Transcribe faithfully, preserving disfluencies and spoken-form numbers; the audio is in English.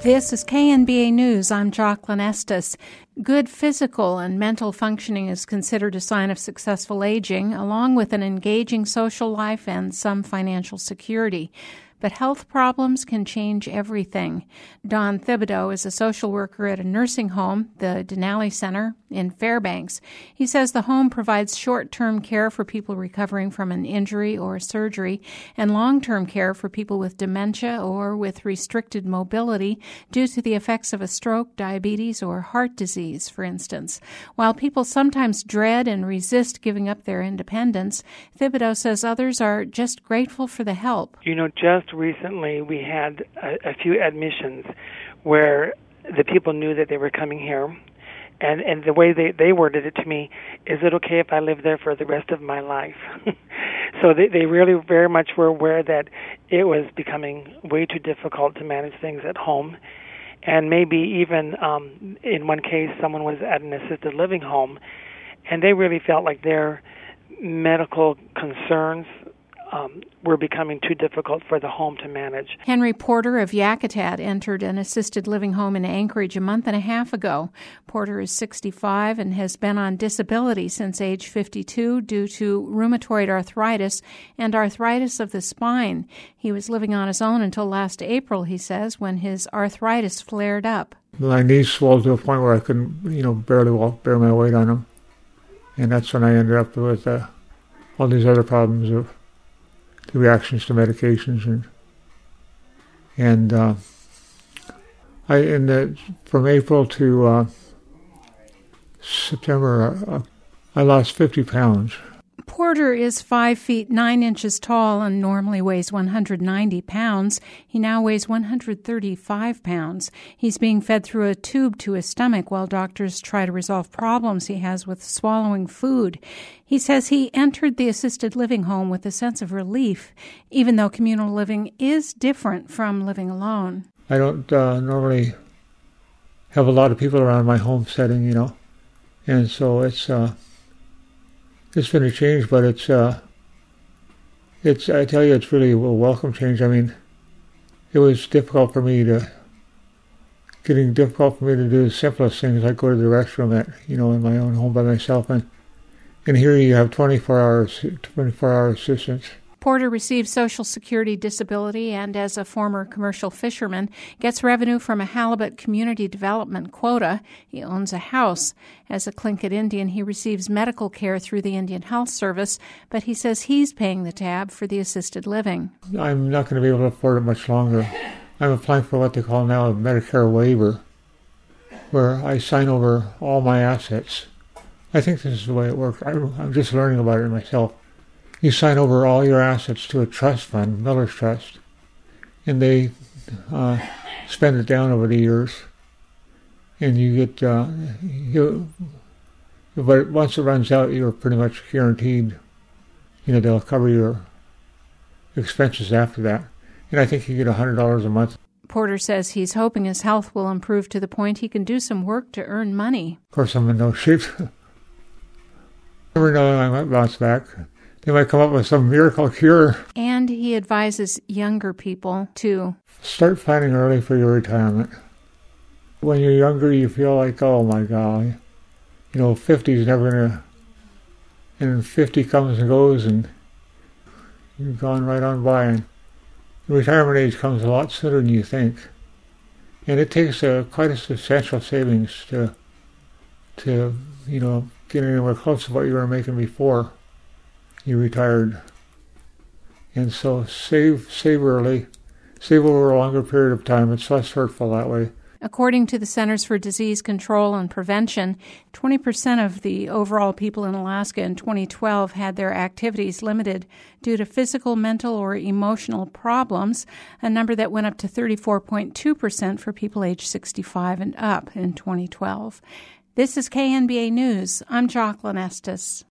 This is K N B A News. I'm Jocelyn Estes. Good physical and mental functioning is considered a sign of successful aging, along with an engaging social life and some financial security. But health problems can change everything. Don Thibodeau is a social worker at a nursing home, the Denali Center in Fairbanks. He says the home provides short-term care for people recovering from an injury or surgery and long-term care for people with dementia or with restricted mobility due to the effects of a stroke, diabetes, or heart disease, for instance. While people sometimes dread and resist giving up their independence, Thibodeau says others are just grateful for the help. You know, just recently we had a, a few admissions where the people knew that they were coming here, and, and the way they, they worded it to me, is it okay if I live there for the rest of my life? So they, they really very much were aware that it was becoming way too difficult to manage things at home, and maybe even um, in one case someone was at an assisted living home, and they really felt like their medical concerns Um, were becoming too difficult for the home to manage. Henry Porter of Yakutat entered an assisted living home in Anchorage a month and a half ago. Porter is sixty-five and has been on disability since age fifty-two due to rheumatoid arthritis and arthritis of the spine. He was living on his own until last April, he says, when his arthritis flared up. My knees swelled to a point where I couldn't, you know, barely walk, bear my weight on them. And that's when I ended up with uh, all these other problems of the reactions to medications, and and uh, I in the from April to uh, September, uh, I lost fifty pounds. Porter is five feet nine inches tall and normally weighs one hundred ninety pounds. He now weighs one hundred thirty-five pounds. He's being fed through a tube to his stomach while doctors try to resolve problems he has with swallowing food. He says he entered the assisted living home with a sense of relief, even though communal living is different from living alone. I don't uh, normally have a lot of people around my home setting, you know, and so it's uh, it's been a change, but it's uh, it's I tell you, it's really a welcome change. I mean, it was difficult for me to getting difficult for me to do the simplest things, like go to the restroom at you know in my own home by myself, and and here you have twenty-four hours, twenty-four hour assistance. Porter receives Social Security disability and, as a former commercial fisherman, gets revenue from a halibut community development quota. He owns a house. As a Tlingit Indian, he receives medical care through the Indian Health Service, but he says he's paying the tab for the assisted living. I'm not going to be able to afford it much longer. I'm applying for what they call now a Medicare waiver, where I sign over all my assets. I think this is the way it works. I'm just learning about it myself. You sign over all your assets to a trust fund, Miller's Trust, and they uh, spend it down over the years. And you get, uh, you, but once it runs out, you're pretty much guaranteed, you know, they'll cover your expenses after that. And I think you get one hundred dollars a month. Porter says he's hoping his health will improve to the point he can do some work to earn money. Of course, I'm in no shape. Never know I might bounce back. They might come up with some miracle cure. And he advises younger people to start planning early for your retirement. When you're younger, you feel like, oh my God, you know, fifty is never going to, and fifty comes and goes, and you've gone right on by. And the retirement age comes a lot sooner than you think. And it takes a, quite a substantial savings to, to, you know, get anywhere close to what you were making before you retired. And so save save early, save over a longer period of time. It's less hurtful that way. According to the Centers for Disease Control and Prevention, twenty percent of the overall people in Alaska in twenty twelve had their activities limited due to physical, mental, or emotional problems, a number that went up to thirty-four point two percent for people aged sixty-five and up in twenty twelve. This is K N B A News. I'm Jocelyn Estes.